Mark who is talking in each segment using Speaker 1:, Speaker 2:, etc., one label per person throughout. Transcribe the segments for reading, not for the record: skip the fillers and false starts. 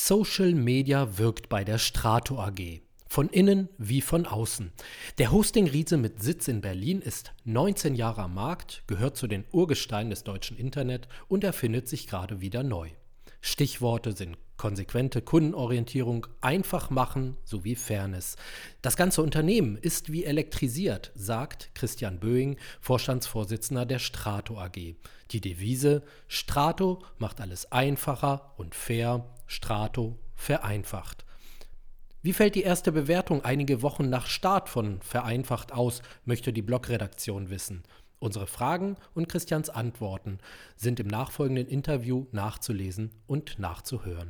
Speaker 1: Social Media wirkt bei der Strato AG. Von innen wie von außen. Der Hosting-Riese mit Sitz in Berlin ist 19 Jahre am Markt, gehört zu den Urgesteinen des deutschen Internet und erfindet sich gerade wieder neu. Stichworte sind konsequente Kundenorientierung, einfach machen sowie Fairness. Das ganze Unternehmen ist wie elektrisiert, sagt Christian Böing, Vorstandsvorsitzender der Strato AG. Die Devise: Strato macht alles einfacher und fair, Strato vereinfacht. Wie fällt die erste Bewertung einige Wochen nach Start von Vereinfacht aus, möchte die Blogredaktion wissen. Unsere Fragen und Christians Antworten sind im nachfolgenden Interview nachzulesen und nachzuhören.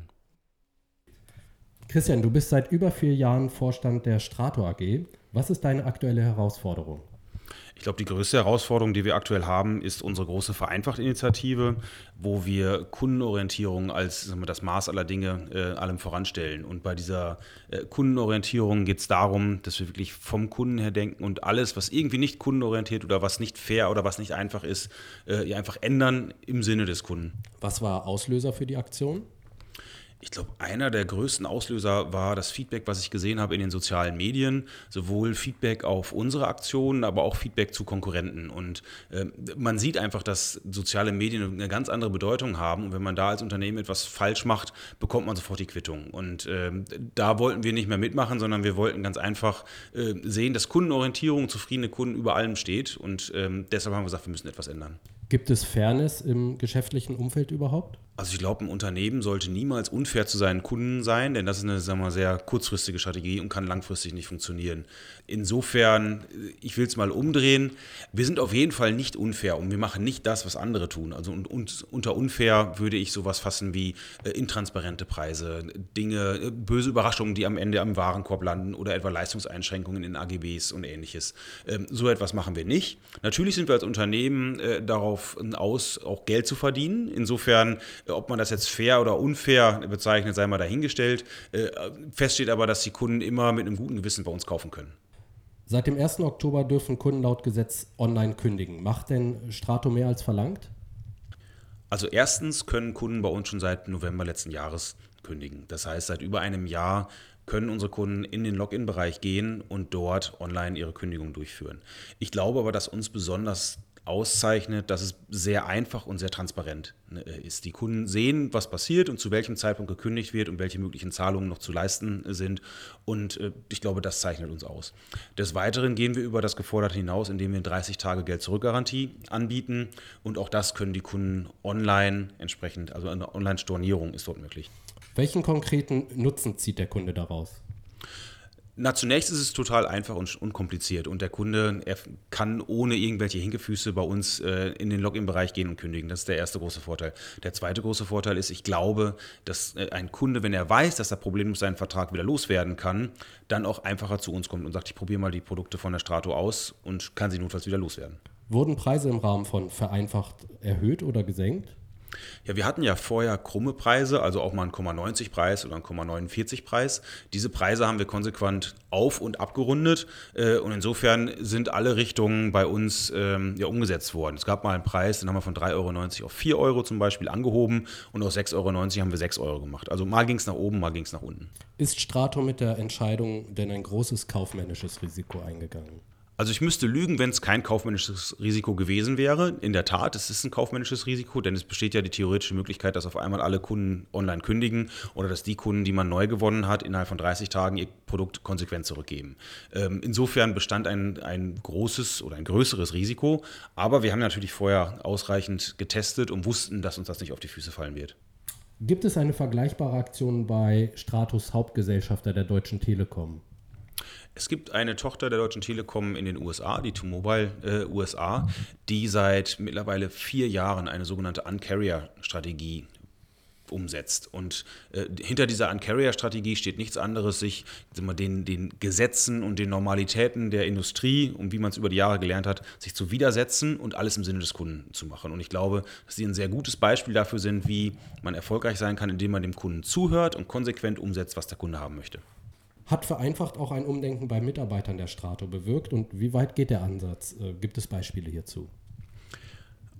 Speaker 2: Christian, du bist seit über 4 Jahren Vorstand der Strato AG. Was ist deine aktuelle Herausforderung?
Speaker 3: Ich glaube, die größte Herausforderung, die wir aktuell haben, ist unsere große Vereinfacht-Initiative, wo wir Kundenorientierung als das Maß aller Dinge allem voranstellen. Und bei dieser Kundenorientierung geht es darum, dass wir wirklich vom Kunden her denken und alles, was irgendwie nicht kundenorientiert oder was nicht fair oder was nicht einfach ist, einfach ändern im Sinne des Kunden.
Speaker 2: Was war Auslöser für die Aktion?
Speaker 3: Ich glaube, einer der größten Auslöser war das Feedback, was ich gesehen habe in den sozialen Medien. Sowohl Feedback auf unsere Aktionen, aber auch Feedback zu Konkurrenten. Und man sieht einfach, dass soziale Medien eine ganz andere Bedeutung haben. Und wenn man da als Unternehmen etwas falsch macht, bekommt man sofort die Quittung. Und da wollten wir nicht mehr mitmachen, sondern wir wollten ganz einfach sehen, dass Kundenorientierung, zufriedene Kunden über allem steht. Und deshalb haben wir gesagt, wir müssen etwas ändern.
Speaker 2: Gibt es Fairness im geschäftlichen Umfeld überhaupt?
Speaker 3: Also ich glaube, ein Unternehmen sollte niemals unfair zu seinen Kunden sein, denn das ist eine, sagen wir mal, sehr kurzfristige Strategie und kann langfristig nicht funktionieren. Insofern, ich will es mal umdrehen, wir sind auf jeden Fall nicht unfair und wir machen nicht das, was andere tun. Also und unter unfair würde ich sowas fassen wie intransparente Preise, Dinge, böse Überraschungen, die am Ende am Warenkorb landen oder etwa Leistungseinschränkungen in AGBs und ähnliches. So etwas machen wir nicht. Natürlich sind wir als Unternehmen darauf aus, auch Geld zu verdienen. Insofern, ob man das jetzt fair oder unfair bezeichnet, sei mal dahingestellt. Fest steht aber, dass die Kunden immer mit einem guten Gewissen bei uns kaufen können.
Speaker 2: Seit dem 1. Oktober dürfen Kunden laut Gesetz online kündigen. Macht denn Strato mehr als verlangt?
Speaker 3: Also erstens können Kunden bei uns schon seit November letzten Jahres kündigen. Das heißt, seit über einem Jahr können unsere Kunden in den Login-Bereich gehen und dort online ihre Kündigung durchführen. Ich glaube aber, dass uns besonders auszeichnet, dass es sehr einfach und sehr transparent ist. Die Kunden sehen, was passiert und zu welchem Zeitpunkt gekündigt wird und welche möglichen Zahlungen noch zu leisten sind. Und ich glaube, das zeichnet uns aus. Des Weiteren gehen wir über das Geforderte hinaus, indem wir 30 Tage Geld-Zurück-Garantie anbieten. Und auch das können die Kunden online entsprechend, also eine Online-Stornierung ist dort möglich.
Speaker 2: Welchen konkreten Nutzen zieht der Kunde daraus?
Speaker 3: Na, zunächst ist es total einfach und unkompliziert und der Kunde kann ohne irgendwelche Hinkefüße bei uns in den Login-Bereich gehen und kündigen. Das ist der erste große Vorteil. Der zweite große Vorteil ist, ich glaube, dass ein Kunde, wenn er weiß, dass er problemlos seinen Vertrag wieder loswerden kann, dann auch einfacher zu uns kommt und sagt, ich probiere mal die Produkte von der Strato aus und kann sie notfalls wieder loswerden.
Speaker 2: Wurden Preise im Rahmen von Vereinfacht erhöht oder gesenkt?
Speaker 3: Ja, wir hatten ja vorher krumme Preise, also auch mal einen 0,90 Preis oder einen 0,49 Preis. Diese Preise haben wir konsequent auf- und abgerundet und insofern sind alle Richtungen bei uns umgesetzt worden. Es gab mal einen Preis, den haben wir von 3,90 € auf 4 € zum Beispiel angehoben und aus 6,90 € haben wir 6 € gemacht. Also mal ging es nach oben, mal ging es nach unten.
Speaker 2: Ist Strato mit der Entscheidung denn ein großes kaufmännisches Risiko eingegangen?
Speaker 3: Also ich müsste lügen, wenn es kein kaufmännisches Risiko gewesen wäre. In der Tat, es ist ein kaufmännisches Risiko, denn es besteht ja die theoretische Möglichkeit, dass auf einmal alle Kunden online kündigen oder dass die Kunden, die man neu gewonnen hat, innerhalb von 30 Tagen ihr Produkt konsequent zurückgeben. Insofern bestand ein großes oder ein größeres Risiko, aber wir haben natürlich vorher ausreichend getestet und wussten, dass uns das nicht auf die Füße fallen wird.
Speaker 2: Gibt es eine vergleichbare Aktion bei Stratos Hauptgesellschafter der Deutschen Telekom?
Speaker 3: Es gibt eine Tochter der Deutschen Telekom in den USA, die T-Mobile USA, die seit mittlerweile 4 Jahren eine sogenannte Un-Carrier-Strategie umsetzt. Und hinter dieser Un-Carrier-Strategie steht nichts anderes, sich den Gesetzen und den Normalitäten der Industrie, und wie man es über die Jahre gelernt hat, sich zu widersetzen und alles im Sinne des Kunden zu machen. Und ich glaube, dass sie ein sehr gutes Beispiel dafür sind, wie man erfolgreich sein kann, indem man dem Kunden zuhört und konsequent umsetzt, was der Kunde haben möchte.
Speaker 2: Hat vereinfacht auch ein Umdenken bei Mitarbeitern der Strato bewirkt und wie weit geht der Ansatz? Gibt es Beispiele hierzu?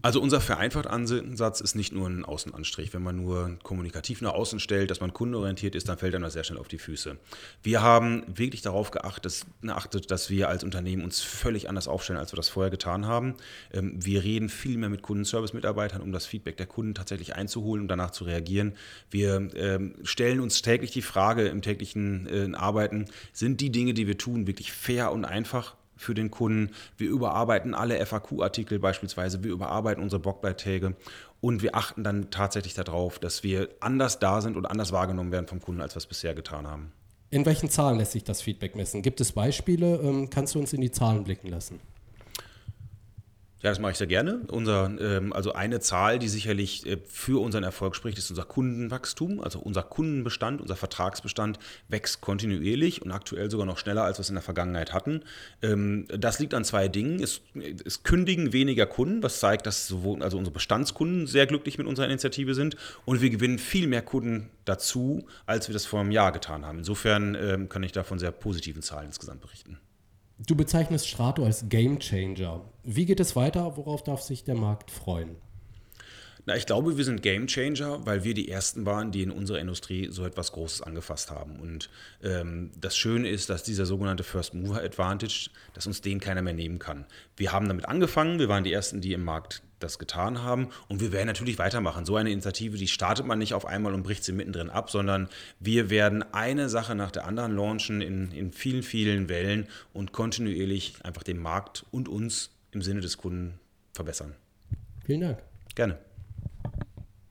Speaker 3: Also unser vereinfachter Ansatz ist nicht nur ein Außenanstrich. Wenn man nur kommunikativ nach außen stellt, dass man kundenorientiert ist, dann fällt einem das sehr schnell auf die Füße. Wir haben wirklich darauf geachtet, dass wir als Unternehmen uns völlig anders aufstellen, als wir das vorher getan haben. Wir reden viel mehr mit Kundenservice-Mitarbeitern, um das Feedback der Kunden tatsächlich einzuholen und danach zu reagieren. Wir stellen uns täglich die Frage im täglichen Arbeiten, sind die Dinge, die wir tun, wirklich fair und einfach für den Kunden? Wir überarbeiten alle FAQ-Artikel beispielsweise, wir überarbeiten unsere Blogbeiträge und wir achten dann tatsächlich darauf, dass wir anders da sind und anders wahrgenommen werden vom Kunden, als wir es bisher getan haben.
Speaker 2: In welchen Zahlen lässt sich das Feedback messen? Gibt es Beispiele? Kannst du uns in die Zahlen blicken lassen?
Speaker 3: Ja, das mache ich sehr gerne. Also eine Zahl, die sicherlich für unseren Erfolg spricht, ist unser Kundenwachstum. Also unser Kundenbestand, unser Vertragsbestand wächst kontinuierlich und aktuell sogar noch schneller, als wir es in der Vergangenheit hatten. Das liegt an zwei Dingen. Es kündigen weniger Kunden, was zeigt, dass also unsere Bestandskunden sehr glücklich mit unserer Initiative sind. Und wir gewinnen viel mehr Kunden dazu, als wir das vor einem Jahr getan haben. Insofern kann ich da von sehr positiven Zahlen insgesamt berichten.
Speaker 2: Du bezeichnest Strato als Game Changer. Wie geht es weiter? Worauf darf sich der Markt freuen?
Speaker 3: Na, ich glaube, wir sind Game Changer, weil wir die Ersten waren, die in unserer Industrie so etwas Großes angefasst haben. Und das Schöne ist, dass dieser sogenannte First Mover Advantage, dass uns den keiner mehr nehmen kann. Wir haben damit angefangen, wir waren die Ersten, die im Markt das getan haben und wir werden natürlich weitermachen. So eine Initiative, die startet man nicht auf einmal und bricht sie mittendrin ab, sondern wir werden eine Sache nach der anderen launchen in vielen, vielen Wellen und kontinuierlich einfach den Markt und uns im Sinne des Kunden verbessern.
Speaker 2: Vielen Dank.
Speaker 3: Gerne.